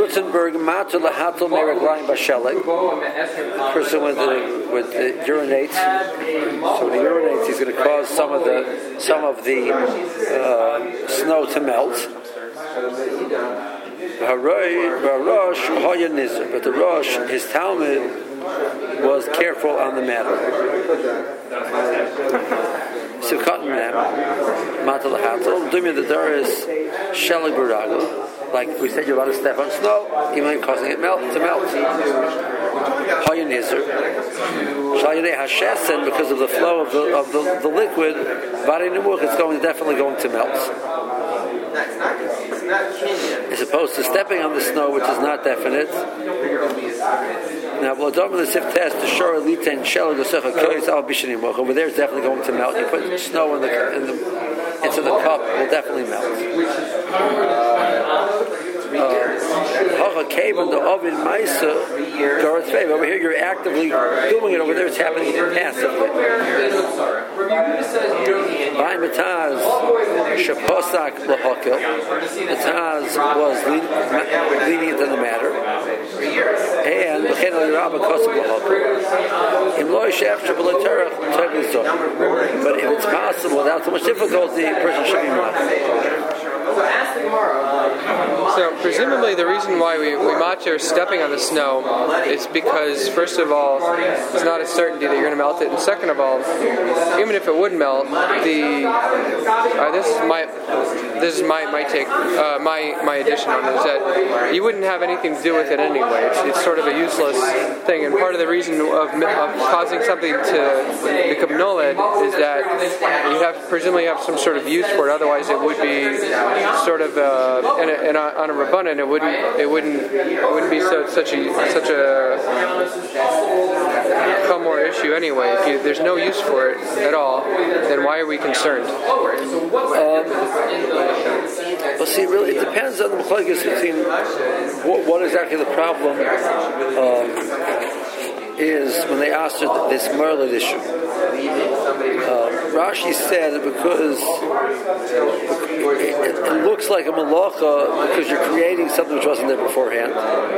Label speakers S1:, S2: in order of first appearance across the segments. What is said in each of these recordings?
S1: Lutzenberg, Matzah Lahatel Mereglayim Bashelik. The person with urinates. So when he urinates, he's going to cause some of the snow to melt. But the Rosh, his Talmud, was careful on the matter. Like we said, you're allowed to step on snow, even causing it to melt. Because of the flow of the liquid, it's definitely going to melt. As opposed to stepping on the snow, which is not definite. Now, over there is definitely going to melt. You put snow into the cup, it will definitely melt. Over here you're actively doing it, over there it's happening passively. Mataz was lenient in the matter, and but if it's possible without too much difficulty, a person should be mad.
S2: So presumably the reason why we matir stepping on the snow is because, first of all, it's not a certainty that you're going to melt it, and second of all, even if it would melt, this is my take, my addition on it is that you wouldn't have anything to do with it anyway. It's sort of a useless thing, and part of the reason of causing something to become noled is that you presumably have some sort of use for it. Otherwise, it would be sort of on a rabbanan, it wouldn't be such a more issue anyway. If there's no use for it at all, then why are we concerned?
S1: Well, see, really, it depends on the machlokes between what exactly the problem is when they asked her this Merlin issue. Rashi said because it looks like a malacha because you're creating something which wasn't there beforehand.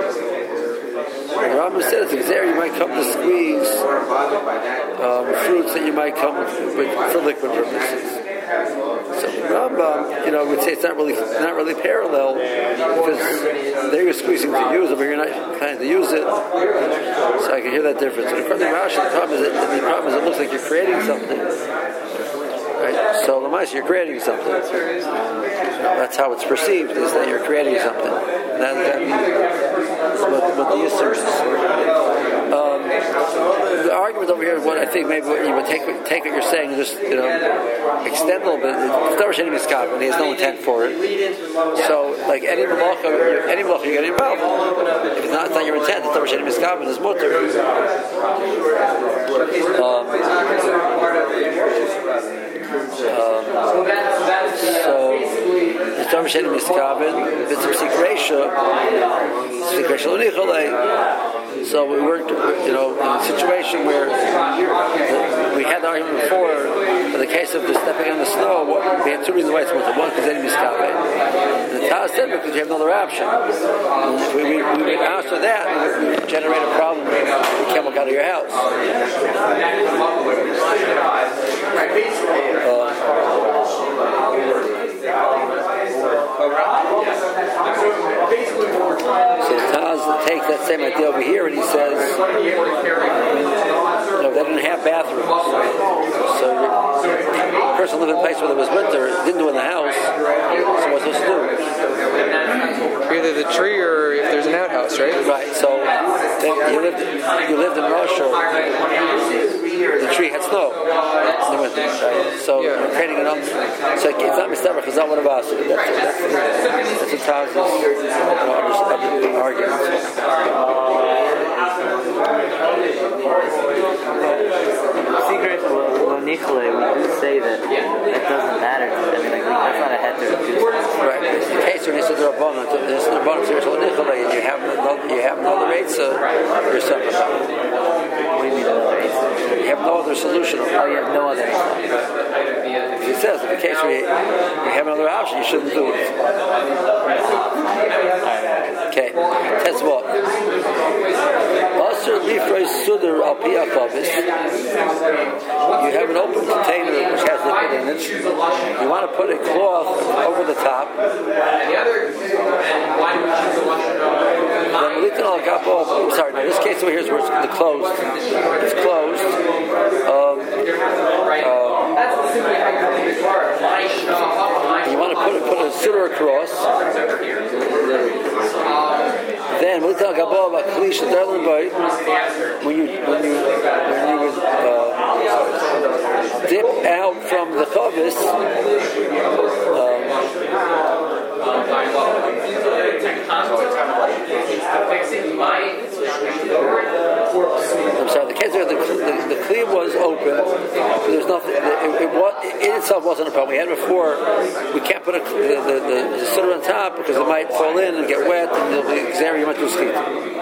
S1: Rambam said it's there you might come to squeeze fruits that you might come with for liquid purposes. So Rambam, would say it's not really parallel because there you're squeezing to use it, but you're not planning to use it. So I can hear that difference. And according to Rashi, the problem is it looks like you're creating something. Right? So Lamais, you're creating something. That's how it's perceived, is that you're creating something. That is what the Yisr is. The argument over here, what I think maybe you would take what you're saying and just extend a little bit. He has no intent for it. So, like any malacha you're getting involved. If it's not your intent, the Torah Sheni Miskaven is mutter. So the Torah Sheni Miskaven, B'tzim Sikreisha L'nicholei. So we worked, in a situation where we had the argument before, in the case of the stepping on the snow, we had two reasons why it's mutter. One, because any miskabe. And the Taz said because you have another option. If we answer that, we would generate a problem when you can't walk out of your house. So Taz takes that same idea over here and he says, they didn't have bathrooms. So the person lived in a place where there was winter, didn't do it in the house, so what's supposed to do?
S2: Either the tree or if there's an outhouse, right?
S1: Right, so you lived in Russia, the tree had snow in the winter, right? So you're creating an so it's not Mr. Chazal, what about it? That's a Taz's argument.
S3: Secret Nikolai, we would say that doesn't matter. I mean, that's not a heter.
S1: Right. In the case when he said the Rabbanon, there's the Rabbanon spiritual Nikolai, and you have no other Reitzah, you're something about it.
S3: What do you mean another Reitzah?
S1: You have no other solution.
S3: Oh, you have no other Reitzah.
S1: He says, in the case where you have another option, you shouldn't do it. Okay. al pi achavis. You have an open container which has liquid in it. You want to put a cloth over the top. Sorry, now this case over here is where it's closed. It's closed. You want to put a sitter across. Then when you would dip out from the chavis, I'm sorry, the case where the kli was open, there's nothing, it itself wasn't a problem. We had before, we can't put the sitter on top because it might fall in and get wet and there'll be exam, you might do skeet.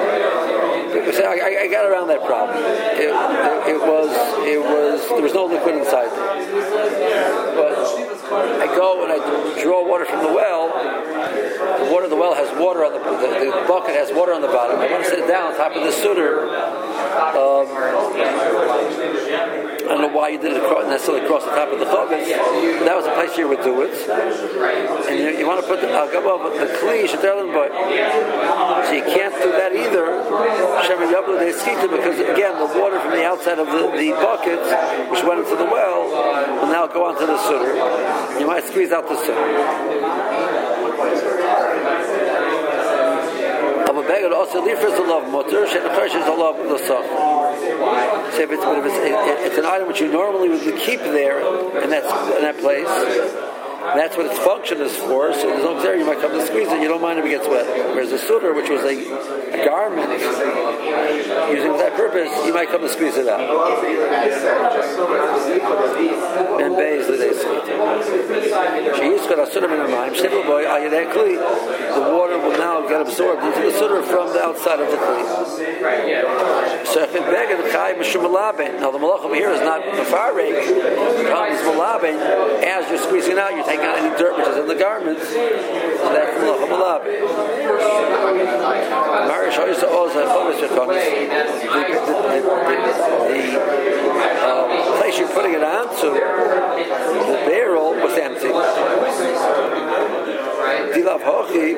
S1: I got around that problem. There was no liquid inside. But I go and I draw water from the well. The water of the well has water on the bucket has water on the bottom. I want to sit down on top of the sutter. I don't know why you did it necessarily across the top of the chavis. That was the place you would do it. And you want to put the kli shederlin boy. So you can't do that either. Because again, the water from the outside of the bucket, which went into the well, will now go onto the sutter. You might squeeze out the sutter. Also, it's an item which you normally would keep there, and that's in that place. That's what its function is for. So there's no there you might come to squeeze it. You don't mind if it gets wet. Whereas the sutter, which was a garment using that purpose, you might come to squeeze it out. And bays the day she used to sutter in her mind. The water will now get absorbed into the sutter from the outside of the kli. So if it beggar the chai mishumalaben. Now the malach over here is not mefarek. It's malaben. As you're squeezing out, you're taking out any dirt which is in the garments. So that's malach malaben. Marish always the place you're putting it onto, the barrel was empty. Dilav hochi.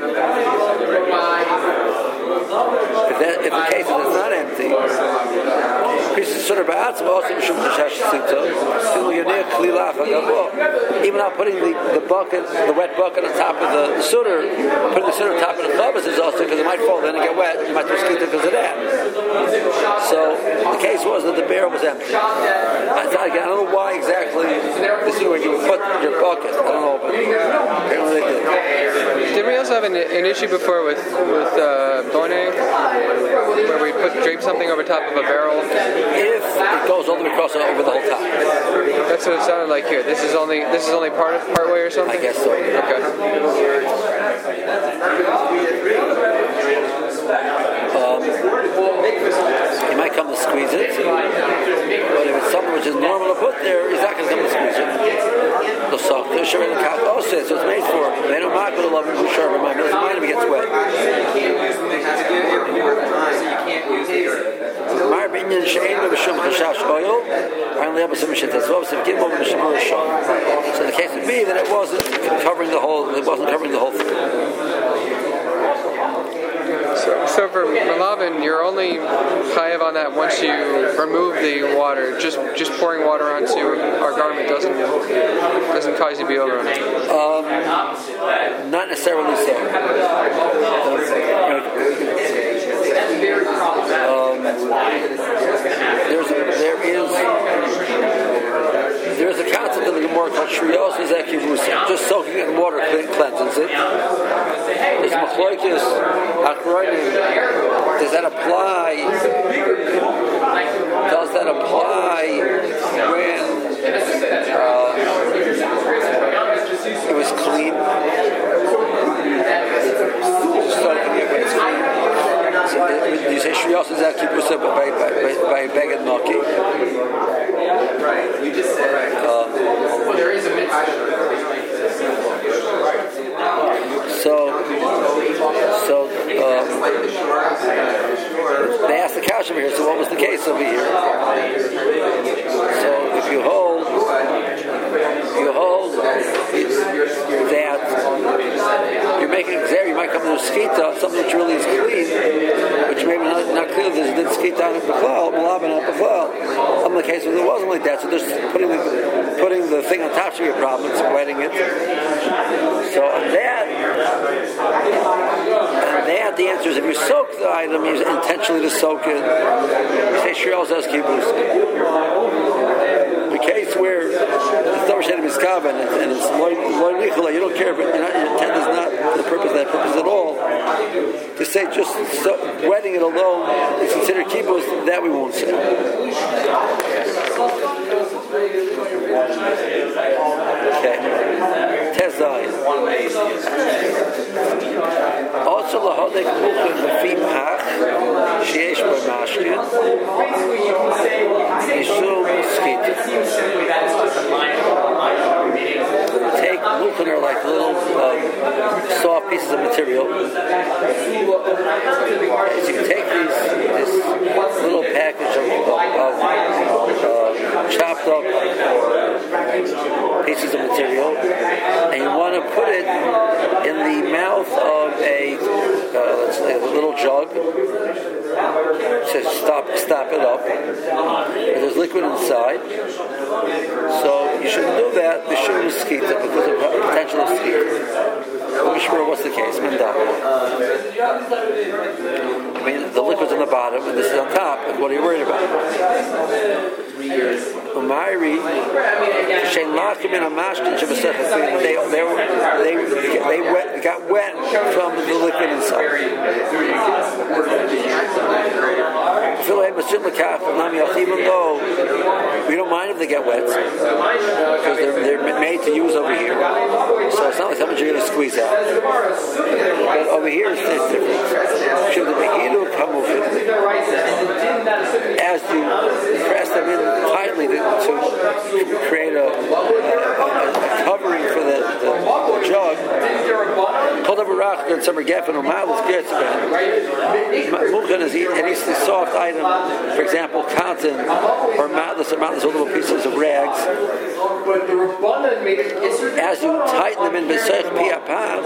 S1: If the case is it's not empty, even now putting the bucket, the wet bucket on top of the sutter, putting the sutter on top of the chavis is also because it might fall in and get wet. You might just skeet because of that. So the case was that the barrel was empty. I don't know why exactly this is where you would put your bucket. I don't know, but apparently they did.
S2: Didn't we also have an issue before with Bonnet, where we drape something over top of a barrel?
S1: If it goes all the way across over the whole top.
S2: That's what it sounded like here. This is only part way or something?
S1: I guess so.
S2: Okay.
S1: He might come to squeeze it, but if it's something which is normal to put there, he's not going to come to squeeze it. So it's made for. They don't mind love it for sure, but it doesn't mind if it gets wet. So the case would be that it wasn't covering the whole thing.
S2: So for Malavin, you're only chayav on that once you remove the water. Just pouring water onto our garment doesn't cause you to be over on it.
S1: Not necessarily so. There is a concept in the Gemara called Shriyos Zekivusa. Just soaking it in water cleanses it. There's Machloikis Akronim. Does that apply when it was clean? Just soaking it when it's clean. So you say Shriyos Zekivusa by Beged Maki. Right. We just said there is a mitzvah. So So they asked the couch over here, so what was the case over here? So if you hold that you're making an exam, you might come to a skita, something which really is clean, which maybe not clear, there's a skita on it before, malabin on it before. In the case where it wasn't like that, so just putting the thing on top should be a problem, it's wetting it. So on that, the answer is if you soak the item, you intentionally to soak it, you say Shirel Zez Kibbutz. The case where the Torah Shem is Kavan and it's Lo Nichola, you don't care if your intent is not for the purpose of that purpose at all, to say just wetting it alone is considered Kibbutz, that we won't say. Okay. Tezayin. Also, lahodek muchin b'fi pach sheyesh bar mashkin mishum skita. Take muchin are like little soft pieces of material. So you take this little package of chopped up pieces of material, and you want to put it in the mouth of a little jug. It says stop it up. There's liquid inside, so you shouldn't do that. You shouldn't skita because of the potential of skita. What's the case? I mean, the liquid's on the bottom and this is on top. And what are you worried about? Umayri, they got wet from the liquid inside. Even though we don't mind if they get wet because they're made to use over here, so it's not like how much you're going to squeeze out. But over here it's different. As you press them in tightly to create a covering for the jug, hold up a rock and some geffen or miles gets Muchin is any soft item, for example, cotton or matlas or little pieces of rags. As you tighten them in B'seich Piapav,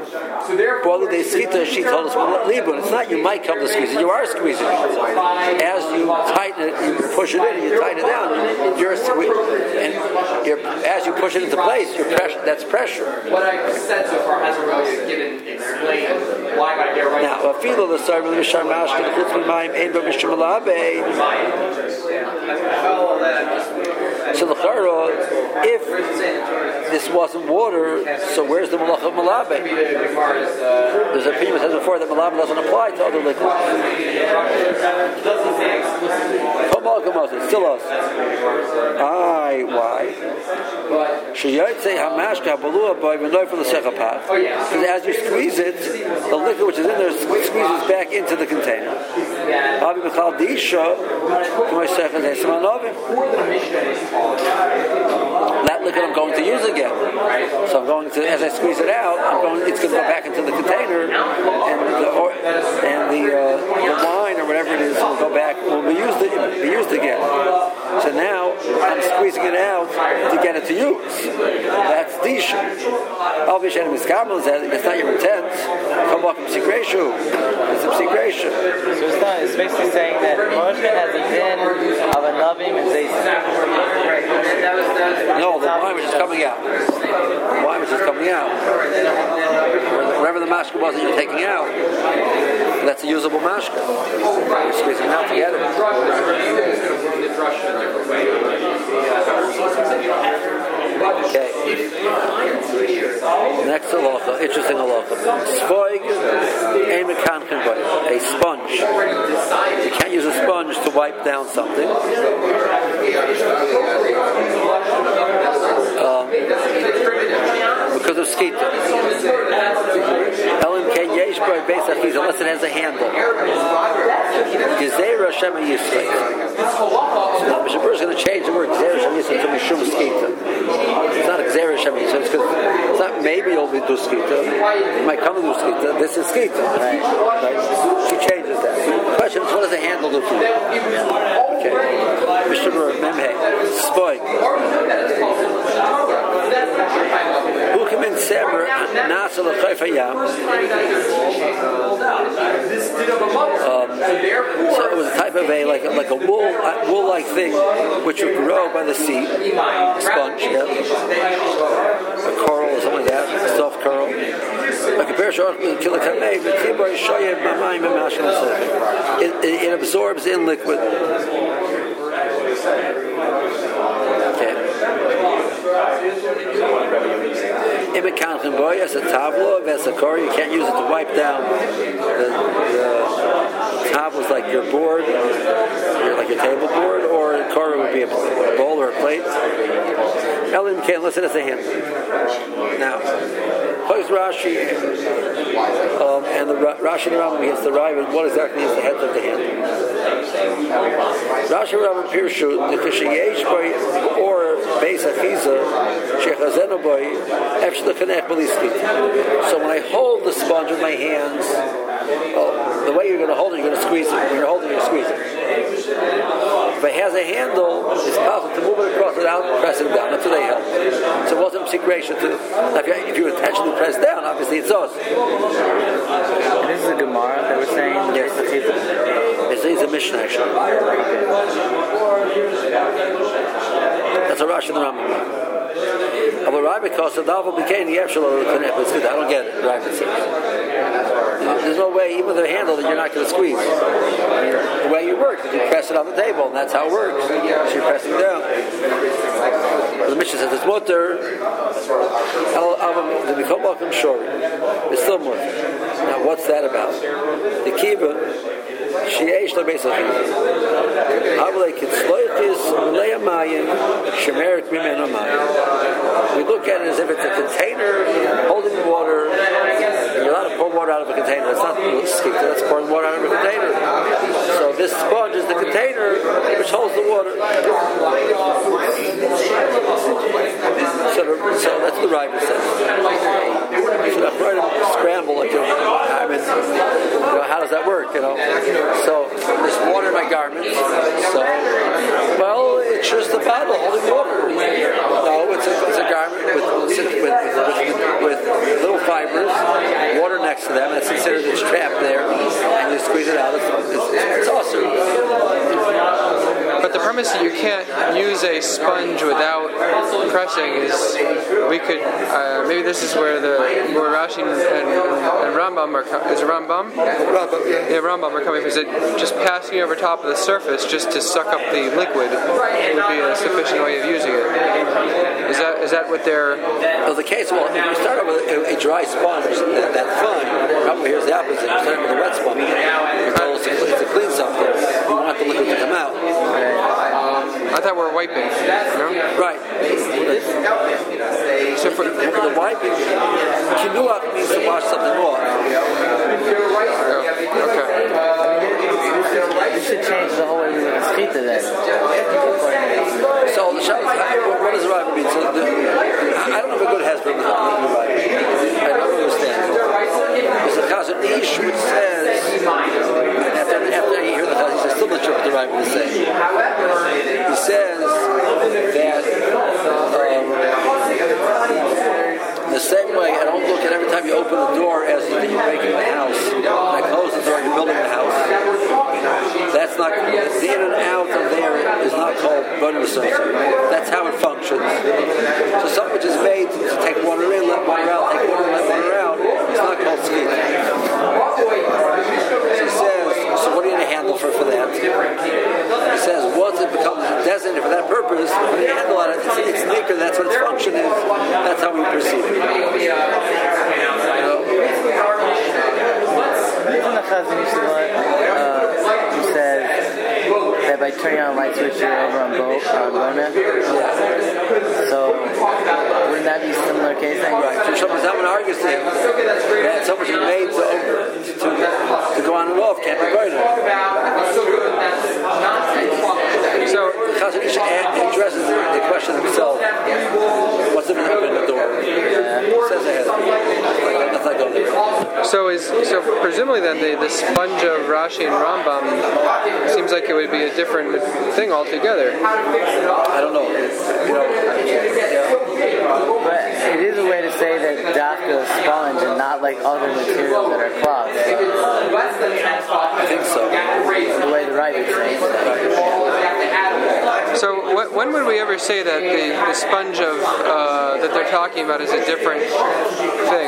S1: she told us, it's not you might come to squeeze it, you are squeezing it. As you tighten it, you push it in, and you tighten it down, you're squeezing. And as you push it into place, that's pressure.
S4: What I've said so far hasn't really given explained why I get right
S1: now. A feel of the side with Mishar Mashkin, Chutz Mimayim, Ein Bo Mishar Malabe. So the Chara, if this wasn't water, so where's the Malach of Malabe? There's a opinion that says before that Malabe doesn't apply to other liquids. Still us. Why? Because as you squeeze it, the liquid which is in there squeezes back into the container. That liquid I'm going to use again. So I'm going to, as I squeeze it out, it's going to go back into the container, and the wine or whatever it is will go back, will be used again. So now I'm squeezing it out to get it to use. That's the issue. It's not your intent. Come up from Sigreshu. It's a Sigreshu.
S3: So it's basically saying that Moshe has a din of a Navim and Zayt.
S1: No, the wine which is coming out. The wine which is coming out. Wherever the mashka was that you're taking out, that's a usable mashka. You're squeezing it out to get it. Okay. Next halacha, interesting halacha. Svoig ein mekanchen by a sponge. You can't use a sponge to wipe down something. Because of skita. Elim ken Yesh by Beis Achiza, unless it has a handle. Gezeira Shema Yisrael. So now Mishnah Berurah is going to change the word Gezeira Shema Yisrael to Mishum Skita. It's not Gezeira Shema Yisrael. It's not maybe you'll do Skita. You might come to do Skita. This is Skita. Right. She changes that. The question is, what does a handle do for you? Okay. Mishnah Berurah, Memhe, Spoy. Who come in Sever, Nasa L'Chayfa Yam. So it was a type of like a wool-like thing which would grow by the sea, sponge, yeah. A coral or something like that, a soft coral. Like a it absorbs in liquid. Okay. As a tabla, as a core, you can't use it to wipe down the tablas like your board, like your table board, or a core would be a bowl or a plate. Elim can't listen as a hand. Now, Rashi and the Rashi and Rambam against the Rambam, what exactly is the head of the hand? Rashi and Rambam Pirshu, the Kishayesh boy or Beis Achiza, Shechazeno boy, Efshel Kanech Beliskit. So when I hold the sponge with my hands, the way you're going to hold it, you're going to squeeze it. When you're holding it, you're squeezing. If it has a handle, it's possible to move it across without pressing down. That's what they help. So it wasn't secretion to. If you intentionally press down, obviously it's us.
S3: And this is a Gemara that we're saying.
S1: Yes, it's a Mishnah actually. That's a Rashi and the Rambam. I don't get it. There's no way, even with a handle, that you're not going to squeeze. The way you work, you press it on the table, and that's how it works. So you're pressing down. The Mishnah says it's mutter. It's still mutter. Now, what's that about? The kiva. Sheyesh lo Beis Achiza. Havlei kitzloichis ulei hamayim shemerik mimenu mayim. We look at it as if it's a container holding the water. You're allowed to pour water out of a container. It's not skita. That's pouring water out of a container. So this sponge is the container which holds the water. So that's what the Rambam says. So I'm trying to scramble like how does that work? So there's water in my garments. So it's just a bottle holding water. No, it's a garment with little fibers, water next to them. That's considered it's trapped there, and you squeeze it out. It's awesome.
S2: But the premise that you can't use a sponge without pressing is, we could maybe this is where Rashi and Rambam are. Is it Rambam?
S1: Rambam, yeah.
S2: Rambam are coming. Is it just passing over top of the surface just to suck up the liquid would be a sufficient way of using it? Is that what they're?
S1: Well, the case. Well, if you start out with a dry sponge, that's fine. Probably here's the opposite. You start with a wet sponge. It's to clean something. You want the liquid to come out.
S2: I thought we were wiping. No?
S1: Right. So for the wiping, kinuach means to wash something off.
S2: Okay.
S3: You should change the whole way we look at skita then.
S1: So the Shabbos, what does the Rambam mean? So I don't know if a good has been the Rambam. I don't understand. There's a Chazon Ish which says, after you hear the Chazon, he's still not sure what the Rambam is saying. He says that the same way, I don't look at every time you open the door as you're making the house. When I close the door, you're building the house. That's not, the in and out of there is not called bonus. That's how it functions. So something which is made to take water in, let water out, take water in, let water out, it's not called ski. So he says, so what do you need a handle for that? He says, once it becomes designated for that purpose, when you handle on it, it's naked, that's what its function is. That's how we perceive it.
S3: Isn't the Chazon Ish who said that by turning on a light switch you're over on Bona? So wouldn't that be a similar case?
S1: Right. So someone argues that so much is made to
S2: So presumably then the sponge of Rashi and Rambam seems like it would be a different thing altogether.
S1: I don't know.
S3: But it is a way to say that dafka is sponge and not like other materials that are cloths.
S1: I think so.
S3: The way the right is saying so.
S2: So when would we ever say that the sponge of that they're talking about is a different thing?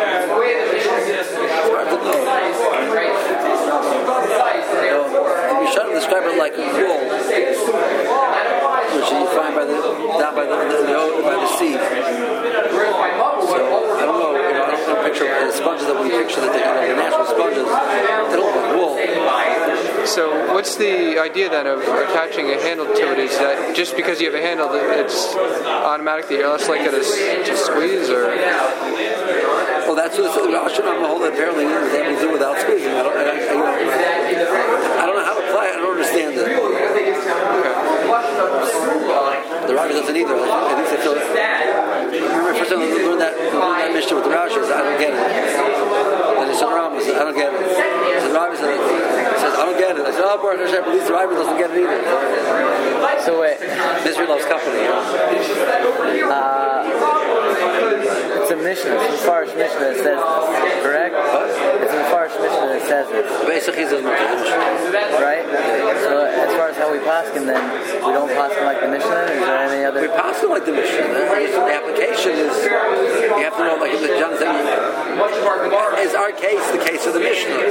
S1: You try to describe it like a wool, which you find down by the sea. So I don't know. I don't picture the sponges that we picture that they have, the natural sponges. They don't look like wool.
S2: So what's the idea then of attaching a handle to it? Is that just because you have a handle, it's automatically you're less likely to squeeze, or?
S1: Well, that's what the Rashi on the whole apparently is able to do without squeezing. I don't know how to apply it. I don't understand it.
S2: Okay.
S1: The Rashi doesn't either. I think they feel it. Remember, first time we learned that mission with the Rashi, I don't get it. And the Rambam said, I don't get it. The Rashi says, I don't get it. I said, Baruch Hashem, at least the Rashi doesn't get it either.
S3: So wait.
S1: Misery loves company.
S3: It's a Mishnah. It's a Farish Mishnah that says this, correct?
S1: What?
S3: It's a Farish Mishnah that says this.
S1: Basically, it's a Mishnah.
S3: Right? So as far as how we paskin, then we don't paskin like the Mishnah? Is there any other?
S1: We paskin like the Mishnah. The application is, you have to know, like the John said, is our case the case of the Mishnah?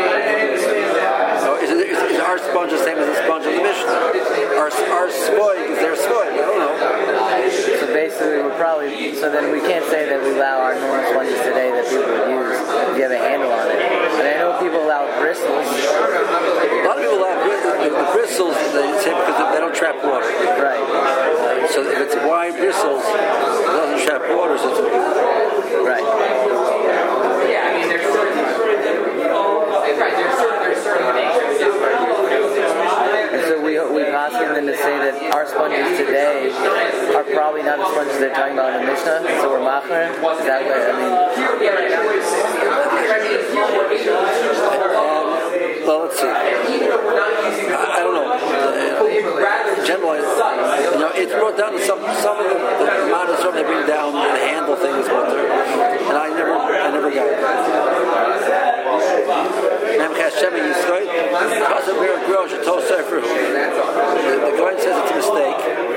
S1: So is our sponge the same as the sponge of the Mishnah? Our spoig is their spoig? I don't know.
S3: So basically, so then we can't say that we allow our normal sponges today that people would use if you have a handle on it. And I know people allow bristles.
S1: A lot of people allow the bristles, they say because they don't trap water.
S3: Right.
S1: So if it's wide bristles, it doesn't trap water, so it's
S3: right.
S4: Yeah, I mean, there's certain
S3: and so we asking them to say that our sponges today are probably not the sponges they're talking about in the Mishnah, so we're macher. Is that what I mean?
S1: Well, let's see. I don't know. Generally, it's brought down to some of the amount of stuff they bring down. The handle thing is what they're, and I never got it. The guy says it's a mistake.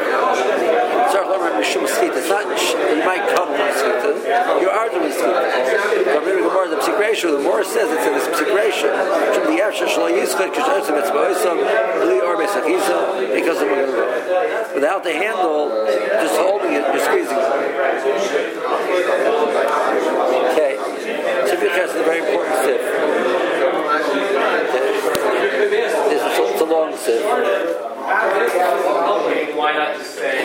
S1: It's not, you might come to Meskita. You are the Meskita. The Psikration, the more says it's in this Psikration. Because of what without the handle, just holding it, you're squeezing it. Okay. Sifrikas is a very important sif. It's a long sif.
S4: Why not just say?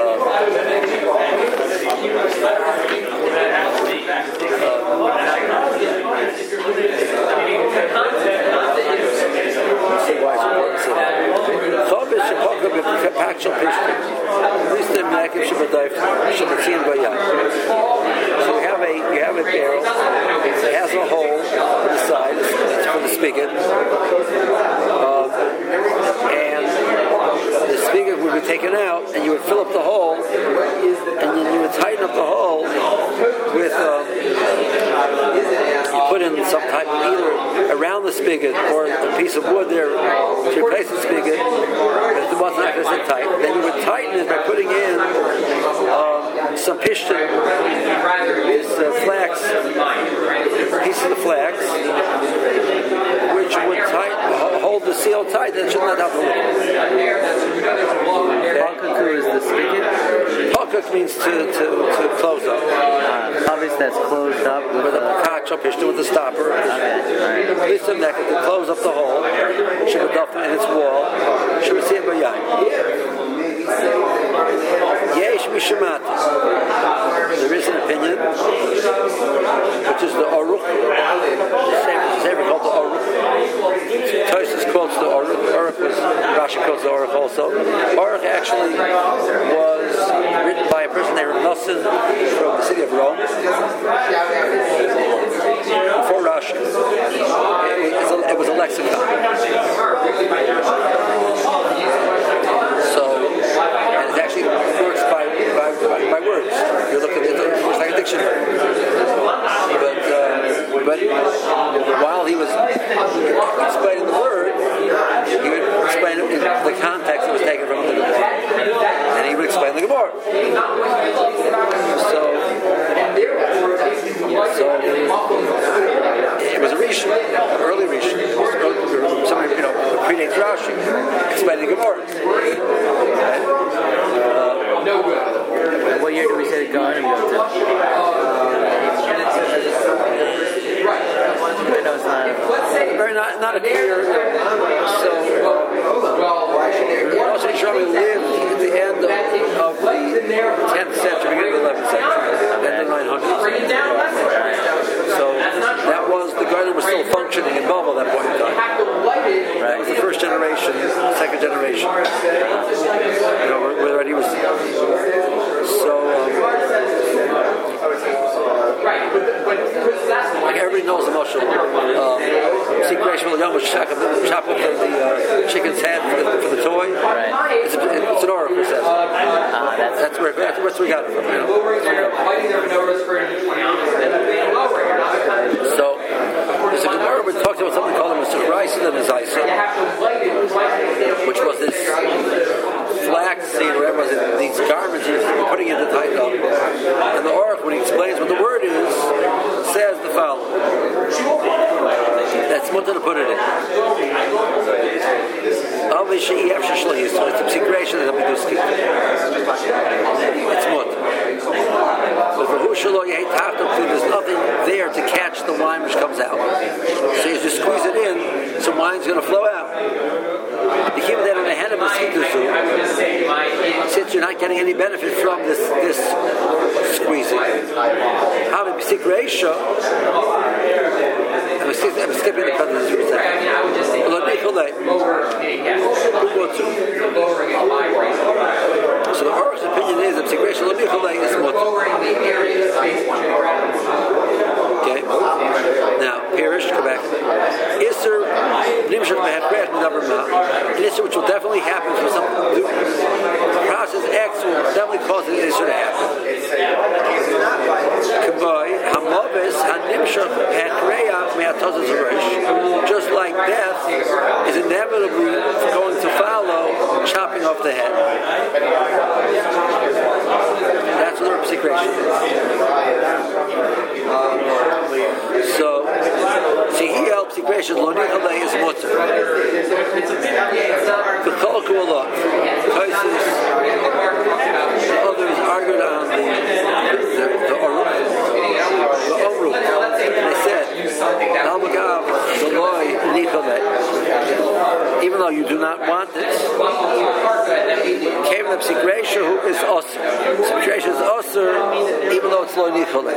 S1: So you have a barrel. It has a hole on the side. It's for the spigot. And the spigot would be taken out, and you would fill up the hole, and then you would tighten up the hole with you put in some type of either around the spigot or a piece of wood there to replace the spigot. If the water's not going to sit tight, then you would tighten it by putting in some pishtin, this flax, pieces of flax, which would hold the seal tight. That should not have the liquid.
S3: Palkaku is the spigot?
S1: Palkak means to close up.
S3: Obviously that's closed up with a
S1: kacha pishtin with the stopper.
S3: Okay.
S1: This and that to close up the hole. Shabbat in its wall. Shabbat bayai. Yesh mishamati. There is an opinion, which is the Aruch. The same called the Aruch. Tosfos quotes the Aruch. Aruch was Rashi quotes the Aruch also. Aruch actually was written by a person named Nosson from the city of Rome. Before Rashi. It was a lexicon. So, and it actually works by words. You look at it, it's like a dictionary. But while he was explaining the word, he would explain it in the context it was taken from the Gemara, and he would explain the Gemara. So it was a Rishon, early Rishon, somebody predates Rashi, explaining the Gemara.
S3: What year did we say the Gaonim go to? I know it's
S1: not a clear. So, Rosh Hashanah lived at the end of the 10th century, beginning of the 11th century, end of the 900s. So that was the garden was still functioning in Babel at that point in time. Right. It was the first generation, second generation. Where he was. So. Like everybody knows the Moshe secret of the Yom chop up the chicken's head for the toy. Right. It's an oracle, it says. That's where we got it from. So there's a Gemara we talked about something called a Mesuraisa and a Zaisa, which was this flax seed, or whatever it was, these garments he was putting in the title. And the oracle, when he explains what the word is, says the following. That's mutter to put it in. Obviously, it's a secretion that we do skip. It's mutter. But for there's nothing there to catch the wine which comes out. So you just squeeze it in, some wine's going to flow out. You keep that in the hand of a since you're not getting any benefit from this squeezing. How to seek ratio? I'm skipping the cut of this. So the Orac's opinion is that seek ratio is okay. Now, Pirish, come back. Isser, which will definitely happen for something. The process X will definitely cause an issue to happen. Just like death is inevitably going to follow chopping off the head. That's what the secretion is. So, see, he helps secretion. Lonichalei is mutter. The Cholku Allah. Others argued on the Omru. They said, even though you do not want this, came the secretion who is osir. Secretion is osir, even though it's lo nichole.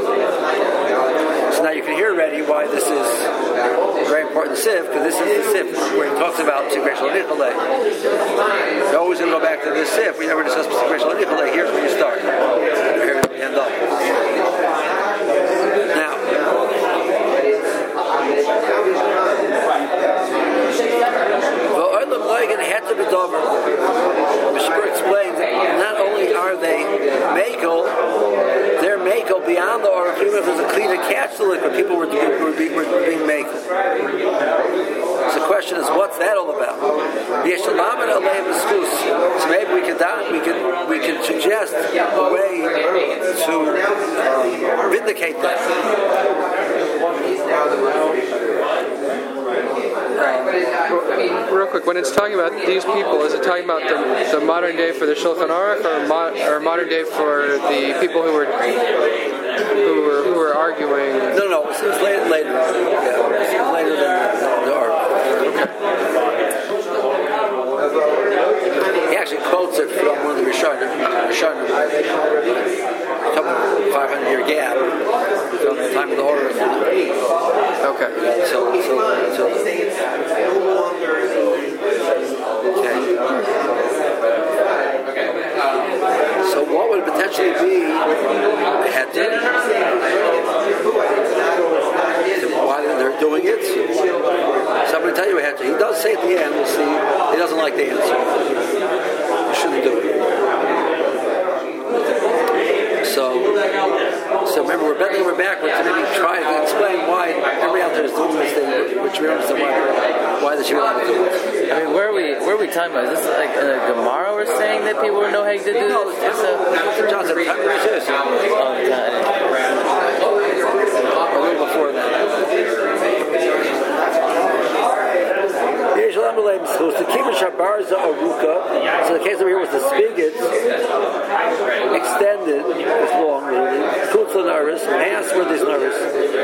S1: So now you can hear already why this is a very important sif, because this is the sif where he talks about secretion lo nichole. You're always going to go back to this sif. We never discussed secretion lo nichole. Here's where you start. Here we end up. Now, Mishpur explains that not only are they makel, they're makel beyond the oracle. Even if there's a clean to catch the liquid, people were being makel. So the question is, what's that all about? So maybe we can suggest a way to vindicate that.
S2: Real quick, when it's talking about these people, is it talking about the modern day for the Shulchan Aruch, or modern day for the people who were arguing?
S1: No, it's later. Yeah, it's later than the Aruch. Okay. He actually quotes it from one of the Rishonim, a couple 500-year gap from the time of the Aruch.
S2: Okay.
S1: Okay. what would potentially be heter? Why they're doing it? So I'm going to tell you a heter. He does say at the end, we'll see, he doesn't like the answer. You shouldn't do it. So remember, we're bending over backwards to maybe try to explain why everybody out there is doing this thing, which we understand why they should be allowed to do it.
S3: I mean, where are we talking about? Is this like in a Gemara we're saying that people know how to do this?
S1: No, it's John said, a little before that. So the Kibush Barza Aruka, so the case over here was the spigot extended, it's long really, Kutz Lanaris, past where there's Naris.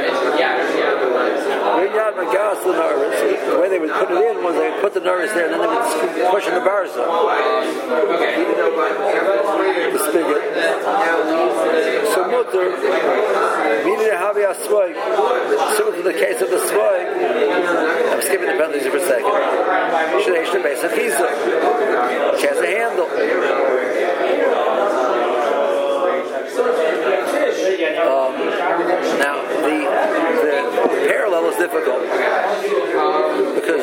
S1: Rinyad Magas Lanaris, the way they would put it in was they would put the Naris there and then they would push in the Barza. The spigot. So Mutter, meaning to have a swag, similar to the case of the swag, I'm skipping the penalties for a second. Shadeish the base of Giza, which has a handle. Now the parallel is difficult because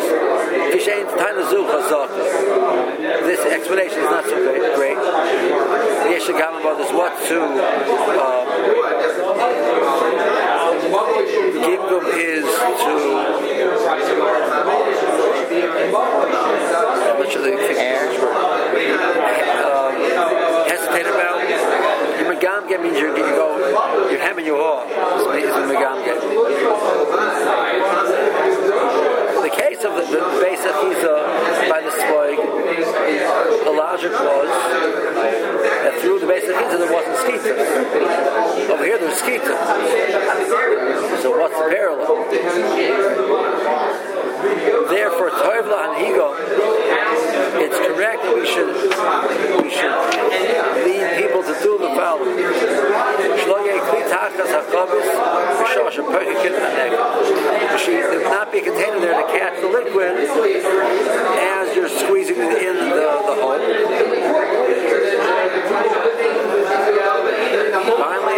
S1: this explanation is not so great. The Yeshagam about is what to Gimgum is to hesitate about. Your Megamge means you're hemming your haw. It's a Megamge. The case of the base of Giza by the Spoig, the logic was that through the base of Giza there wasn't Skita. Over here there's Skita. So what's the parallel? Therefore, Toivla and Higo, it's correct that we should lead people to do the following. There should not be a container there to catch the liquid as you're squeezing it in the hole. Finally,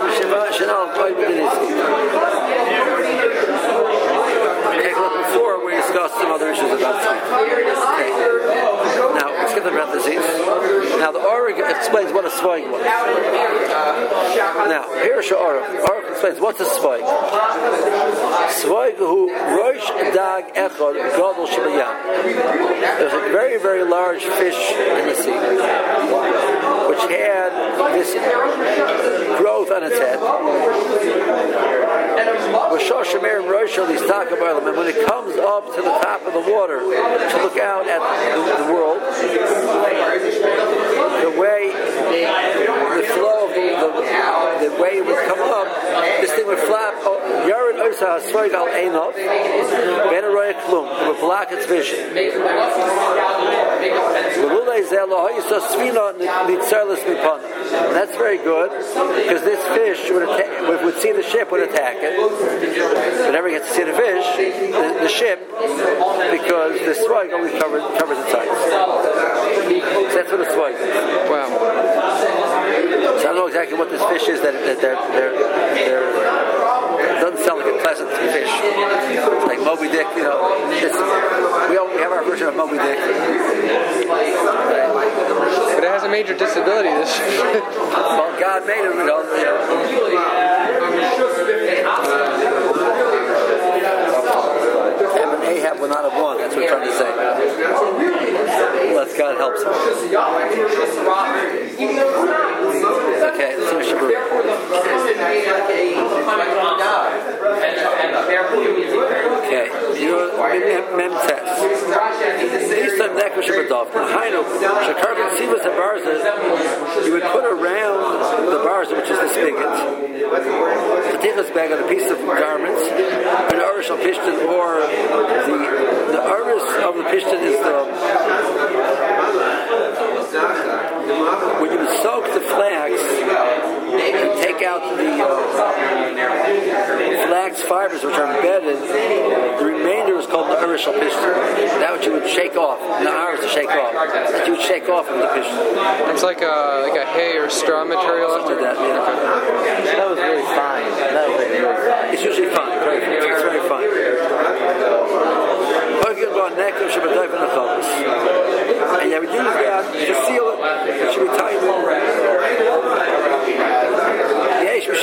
S1: take a look before we discussed some other issues about sleep. Okay. Now, let's get the parentheses. Now, the Arik explains what a Sveig was. Now, here is Arik explains what's a Sveig. Sveig who Rosh Dag Echad Gadol Shabayam. There's a very, very large fish in the sea, which had this growth on its head. And when it comes up to the top of the water to look out at the world, the way the flow of the way it would come up, this thing would flap. Yared Osa Swoig al Einov, Ben Roya Klum, it would block its vision. That's very good because this fish would see the ship would attack it. It never gets to see the fish, the ship, because the swag always covers its eyes. So that's what a swag is.
S2: Wow.
S1: So I don't know exactly what this fish is that they're it doesn't sound like a pleasant fish. It's like Moby Dick, we have our version of Moby Dick.
S2: But it has a major disability, this
S1: Well, God made it, and Ahab would not have won, that's what we're trying to say. Unless God helps him. Okay, let's finish the brew. Okay, Mem test. You would put around the barza, which is the spigot, the tichas bag on a piece of garments, an arish of pishtan, or the arish of the pishtan is when you would soak the flax and take out the flax fibers which are embedded, the remainder is called the arish shall pishta. That which you would shake off. The hours to shake off. That you would shake off of the pishta.
S2: It's like a hay or straw material.
S1: Something like that, yeah.
S3: That was really fine. That was really fine.
S1: It's usually fine. It's very fine. And you would use that to seal it. It should be tied in. You can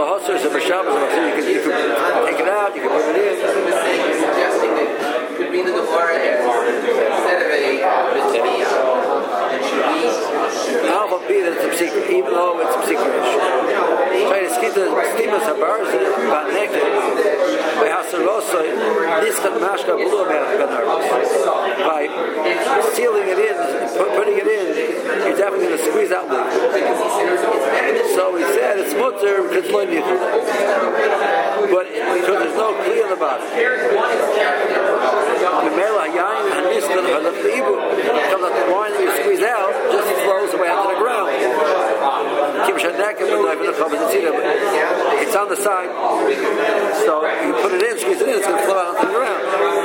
S1: take it out, you can put it in.
S5: Could be the Gemara instead of a
S1: Alpha B that it's a secret, even though it's a secret. Try to skip the steamers of bars about naked. By Hasarosa, Niskat Mashka blew by sealing it in, putting it in, you're definitely going to squeeze out liquid. So he said it's mutter because it's loy but because there's no clear on the bottom. The mela yain and niskat halafibu comes out the wine that you squeeze out just flows away onto the ground. It's on the side, so you put it in, squeeze it in, it's going to flow out onto the ground.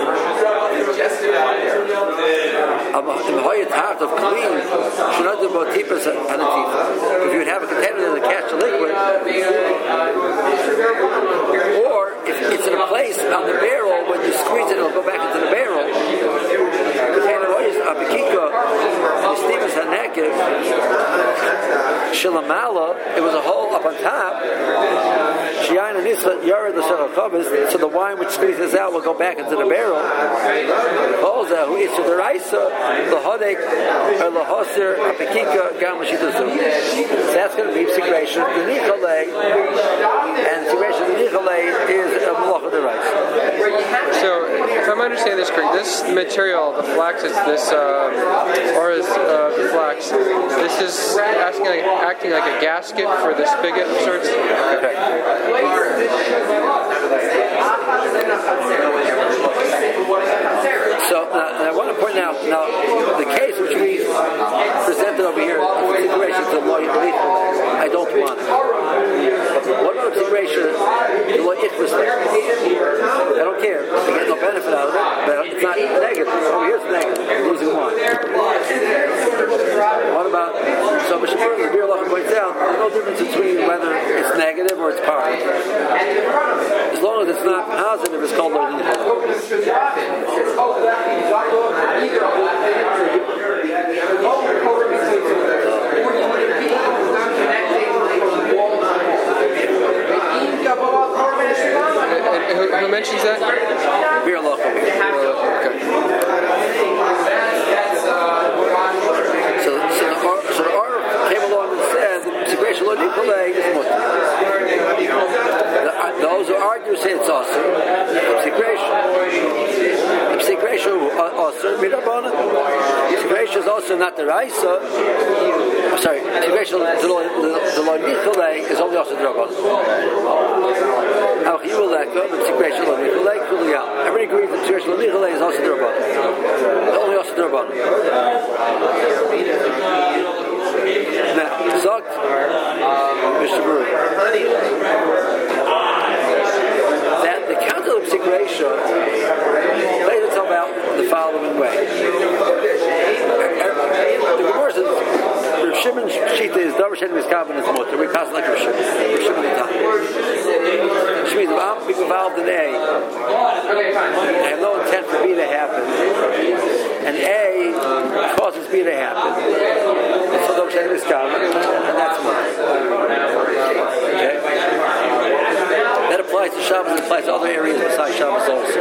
S1: Of clean, if you would have a container that catch the liquid, or if it's in a place on the barrel, when you squeeze it, it'll go back into the barrel. Shilamala, it was a hole up on top. So the wine which squeezes out will go back into the barrel. So that's going to be secretion of the Nichole, and secretion of the Nichole is a Malach of the rice.
S2: So, if I'm understanding this correct, this material, the flax, is this, or is flax, this is acting like a gasket for the spigot of sorts?
S1: Okay. So, I want to point out, now, the case which we presented over here, the situation to the I don't want it. What about the situation I don't care. I get no benefit out of it, but it's not negative. Over here it's negative. I'm losing one. What about, so Mishapur, the Beer Lachim points out, there's no difference between whether it's negative or it's positive. As long as it's not positive, it's called
S2: Who mentions that?
S1: Beer Lachim.
S2: Okay.
S1: So the R came along and said secretion lo nikolay is mutter. Those who argue say it's awesome. Secretion awesome. Secretion is also not the raisa. I'm sorry. Secretion the lo nikolay is only also the rabban. Everybody agrees that secretion lo nikolay is also the rabban. Only also the rabban. Now, Zogt, Mr. Brewer, that the council of secretion lays itself out the following way. The Gemara says, Rav Shimon's shita is Davar Shein Miskaven is mutter. We pass like Rav Shimon. Rav Shimon the top. Which means if I'm being involved in A, I have no intent for B to happen, and A causes B to happen. So Davar Shein Miskaven, and that's mutter. Okay? That applies to Shabbos and applies to other areas besides Shabbos also.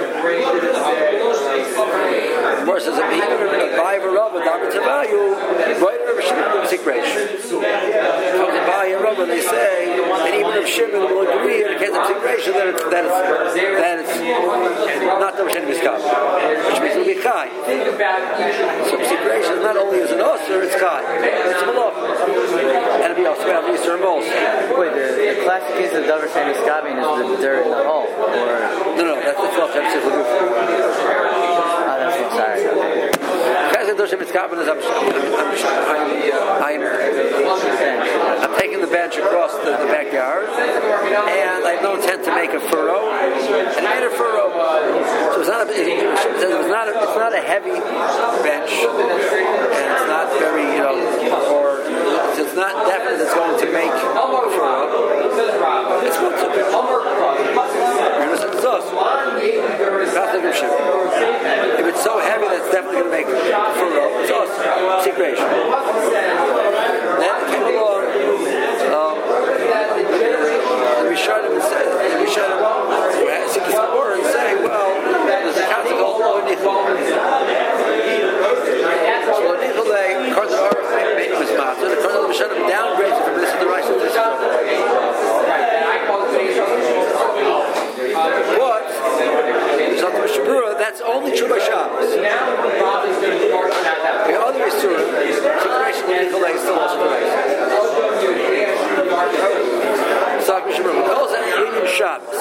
S1: The Gemara says that even if I have a Rav, right over Shimon secretion. From the Bai and Rabbah, they say that even if Shimon will agree in the case of secretion that it's not the Shimon Miskab, which means it'll be Chai. So secretion not only is an Osir, it's Chai. It's Malach. And it'll be also about Easter and Bowls.
S3: Wait, the classic case of Davar Shein Miskaven is the dirt in the hole? Or...
S1: No, that's the 12th episode.
S3: That's what, sorry. Okay.
S1: I'm taking the bench across the backyard, and I have no intent to make a furrow, and I made a furrow. So it's not it says not a heavy bench, and it's not very, or it's not definite it's going to make it's going to. If it's so heavy that it's definitely going to make furrow, it's awesome. Secration. Then it came along. We showed him and say, and say, well, there's a concept called Nichole. So Nichole, according to our made him his matzah, according to the Mishnah, downgrades from this to the right to this. But that's only true by Shabbos. The other is true. Situation of Nichole is still also the right. Calls it Einin Shabbos.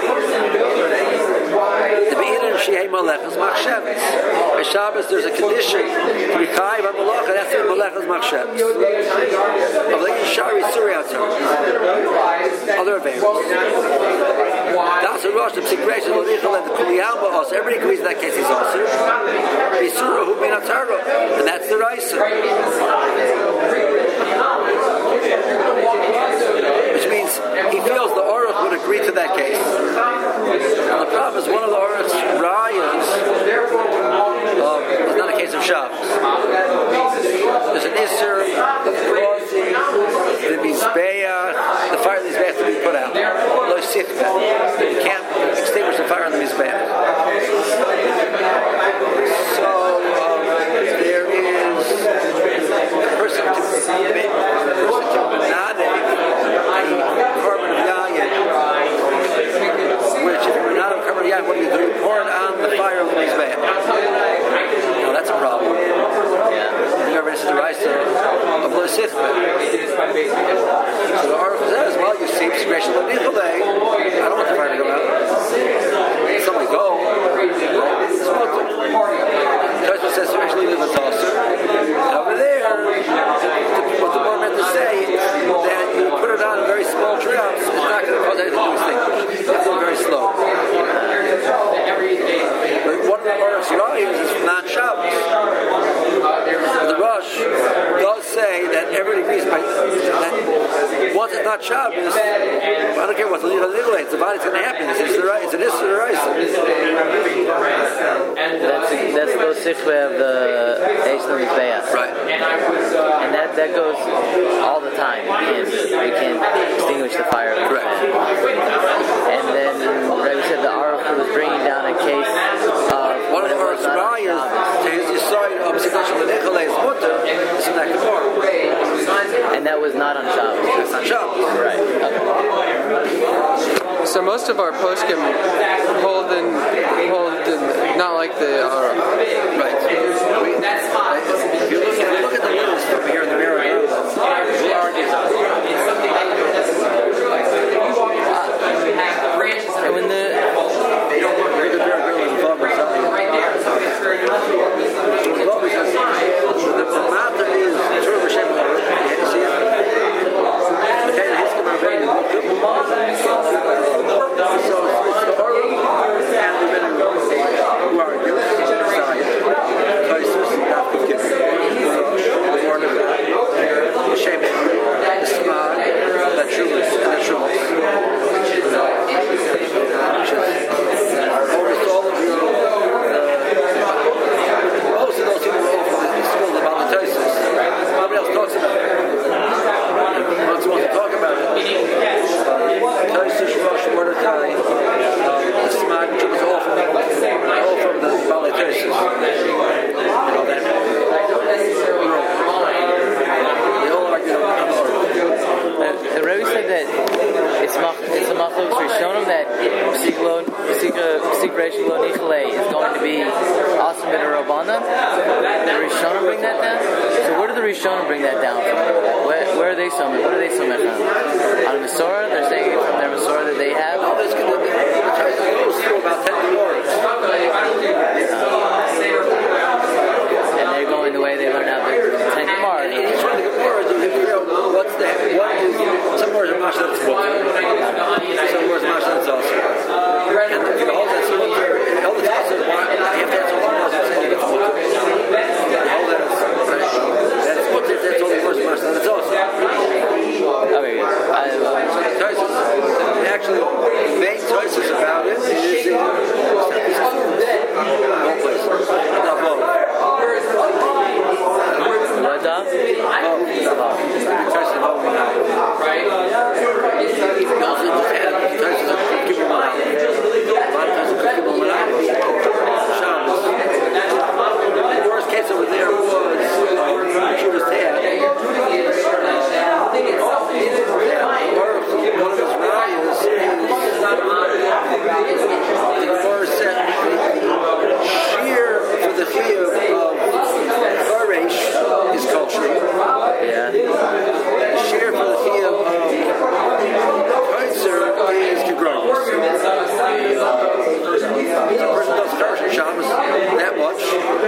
S1: The Be'inin Shehei Malechas Machshavos. By Shabbos, there's a condition to be Chayiv on Malacha, that's to be Malechas Machshavos. Of the Shari Suri outside. Other events. That's a Rosh, the Psikration of Nichole, and the Kuliyama also. Everybody agrees in that case he's also. Bisura Hu Min Ataro. And that's the Raisa. Which means he feels the Aruch would agree to that case. And the problem is one of the Aruch's rayas is not a case of Shabbos. There's an Isser of causing the Mizbeach, the fire of the Mizbeach to be put out. Lo Sifka. You can't extinguish the fire on the Mizbeach. So there is a person to carbon of yayin, which if you're not on carbon of yayin, what do you do? You pour it on the fire of the mizbeach. Well, that's a problem. Remember, this is the rice of Lo Sifka. So the Aruch says, well, you see, Psikration of Nichole, I don't want the fire to go out. Somebody go. Tosfos says, Psikration of Nichole is also. Over there, what the Gemara meant to say is that you put it on very small drops, it's not going to cause anything to extinguish. It's going very slow. But one of the Aruch's rayas is non-Shabbos. The Rosh does say that everybody agrees that once it's not Shabbos, I don't care what's illegal, it's the body's going to happen. It's an issue of the rice.
S3: That's the Sifka of the Eish Mizbeach.
S1: Right.
S3: And that goes all the time. You can't extinguish the fire of the Mizbeach. And then, like we said, the Aruch was bringing down a case of
S1: one of the Aruch's rayas to his Yisrael of Psikration of Nichole is mutter, is in that Gemara.
S3: And that was not on Shabbos.
S1: That's not Shabbos.
S3: Right. Okay.
S2: So most of our poskim hold in not like the Aruch.
S1: Right. If you look at the list over here in the mirror, who argues on it?
S3: And when the
S1: matter is true for Shem Aruch. You see it? Okay, he's going to be very good. So it's the Aruch and the Minimum who argue. Tosfos, not the Kippur. The word of God. The Shem Aruch, the Smad, the Trumas, and the Trumas. Almost all of you, most of those people who school about the Tosfos. Nobody else talks about it. Once you want to talk about it, Tosfos, Rosh, Mordechai, the Smad, which was all from the Baalei Tosfos. You know that. They all argue on
S3: the Rebbe said that it's a machlokes Rishonim that Psikration Lo Nichole is going to be awesome bit of Rabbanan. The Rishonim bring that down? So where do the Rishonim bring that down from? Where are they summing? What are they summing from? On a Masorah? They're saying it from their Masorah that they have?
S1: no, there's going to be about 10 words.
S3: And they're going the way they learn out the 10 Gemara.
S1: And each one of the words, you figure out some words are Masha that's water, some words Masha that's also. And if you hold that water, you have to answer one of those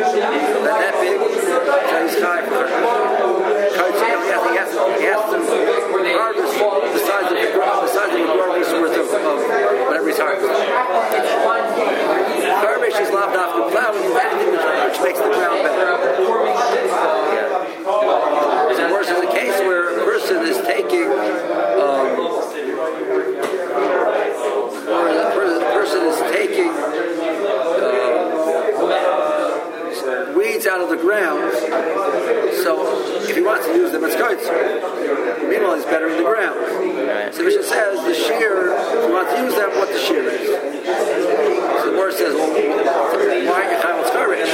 S1: that big, so he's high for it. He has to harvest the size of a garment's worth of whatever he's harvesting. Garbage is lopped off the plow and anything which makes the ground better. So worse is the case where a person is taking weeds out of the ground, so if he wants to use them, it's good. Meanwhile, he's better in the ground. So Mishnah says the shear, if you want to use them, what the shear is. So the word says, well, why are you chayv garbage?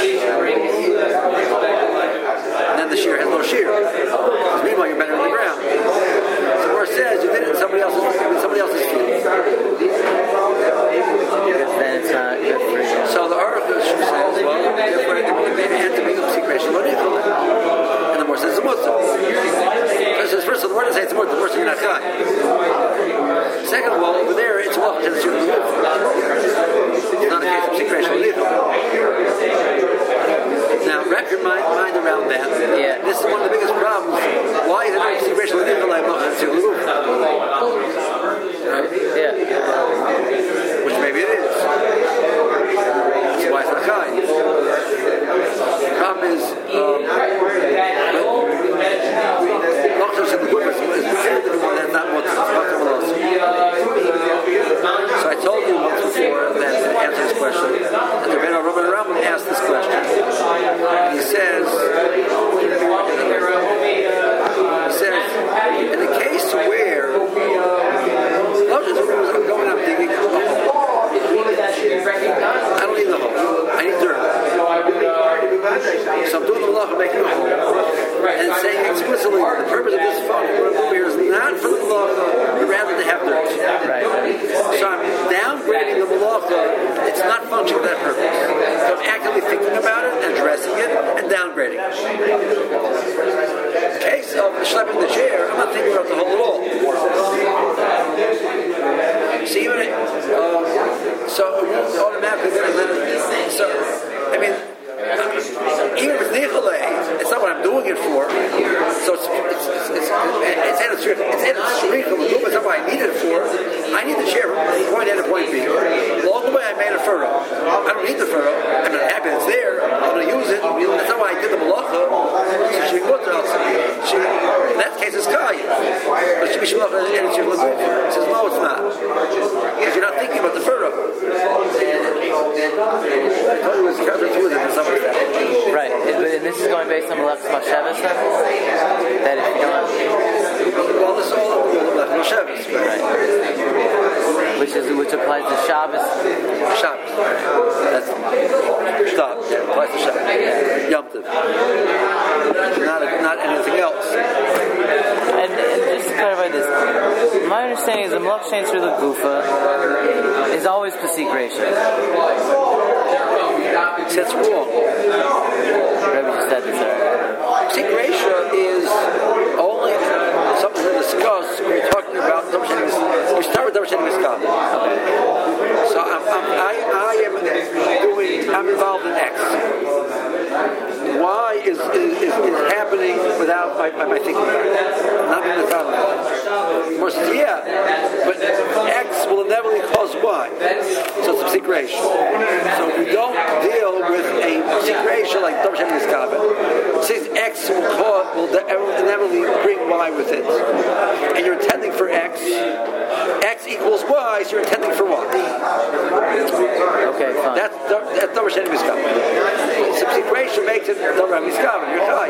S1: And then the shear has no shear. Because meanwhile, you're better in the ground. So the word says you did it in somebody else's field.
S3: Then it's not good for you.
S1: So the article says, well, therefore, and the more says it's mutter. First of all, the word doesn't say it's mutter, the word says you're not chai. Second of all, over there, it's well, it's not a case of secretion. Now, wrap your mind around that.
S3: Yeah.
S1: This is one of the biggest problems. Why is it not secretion?
S3: Yeah.
S1: Which maybe it is. That's why it's not chai. The problem is, that's not what's so I told you once before that to answer this question, that the Rebbeinu Rambam asked this question. He says, in the case where I'm going up digging a hole. I don't need the hole. I need dirt. So I'm doing the malacha making a hole. And saying explicitly, the purpose of this phone, what I'm doing here is not for the malacha, but rather to have dirt. So I'm downgrading the malacha. It's not functioning for that purpose. So I'm actively thinking about it, addressing it, and downgrading it. In case of schlepping the chair, I'm not thinking about the hole at all. See, even so automatically, even if it's nichale, it's not what I'm doing it for. So it's not what I need it for. I need the chair from point A to point B. Along the way, I made a furrow. I don't need the furrow. I'm not happy it's there. I'm going to use it. That's not why I did the malacha. In that case, it's kaya. But she says, no, it's not. Because you're not thinking about the furrow. I thought it was counterintuitive in some respect.
S3: Right, and this is going based on Malachas Mashevas then? That if you don't...
S1: Well, this is all over the Malachas Mashevas. Right.
S3: Which applies to Shabbos?
S1: Shabbos. That's... Stop. Yeah, applies to Shabbos. Yom Tov. Not anything else.
S3: And just to clarify this, my understanding is the Malach Shein through the Gufa is always Pasikration.
S1: That's wrong.
S3: Rebbe just said this earlier.
S1: Pasikration is only something to discuss when you're talking about we start with Davar Sheni Miskal. So I'm involved in X. Y is happening without my thinking about it. Not in the time. More says, yeah, but X will inevitably cause Y. So it's a secration. So we don't deal with a secration like Davar Sheni Miskal. Since X will inevitably bring Y with it, and you're intending for X equals Y, so you're intending for Y.
S3: Okay, fine.
S1: That's Davar Sheni Miskal. Subsequation makes it Davar Miskal. You're high.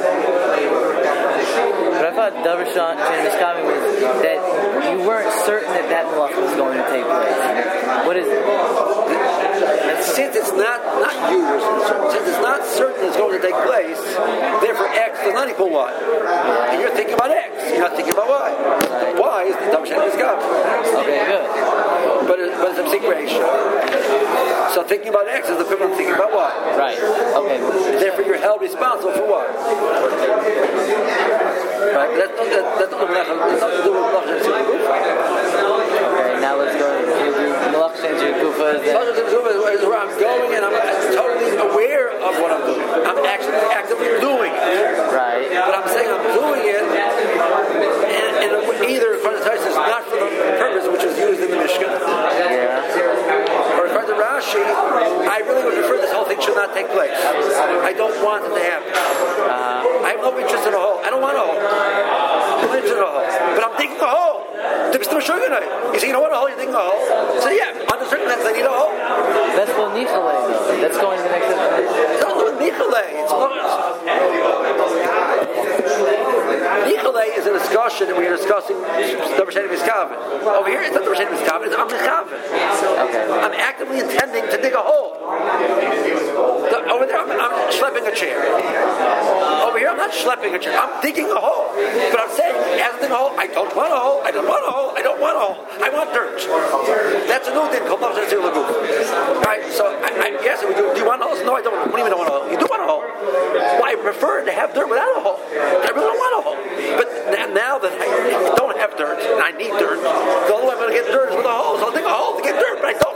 S3: But I thought Davar Sheni Miskal was that you weren't certain that malacha was going to take place. What is it?
S1: Since it's not you, since it's not certain it's going to take place, therefore X does not equal Y. And you're thinking about X, you're not thinking about Y. Y is the Davar Sheni Miskal.
S3: Okay, good.
S1: But it's a secration. So thinking about X is the equivalent of thinking about Y.
S3: Right. Okay.
S1: Therefore, you're held responsible for Y. Right? That's nothing to do with Malach Shein Through the Gufa.
S3: Okay, now let's go to Malach Shein Through the Gufa.
S1: Malach Shein Through the Gufa is where I'm going, and I'm totally aware of what I'm doing.
S3: lo nichale though. That's going to the next episode.
S1: It's not lo nichale. Nichale is a discussion, and we are discussing Davar Sheni Miskaven. Over here, it's not Davar Sheni Miskaven. It's I'm Miskaven.
S3: Okay.
S1: I'm actively intending to dig a hole. Over there, I'm schlepping a chair. Over here, I'm not schlepping a chair. I'm digging a hole. But I'm saying, as I dig a hole, I don't want a hole. I don't want a hole. I don't want a hole. I want dirt. That's a new thing called Davar Sheni Miskaven. Right? So I yes, we do. Do you want a hole? No, I don't. What do you mean I don't want a hole? You do want a hole. Well, I prefer to have dirt without a hole. I really don't want a hole. But now that I don't have dirt and I need dirt, the only way I'm going to get dirt is with a hole. So I'll dig a hole to get dirt. But I don't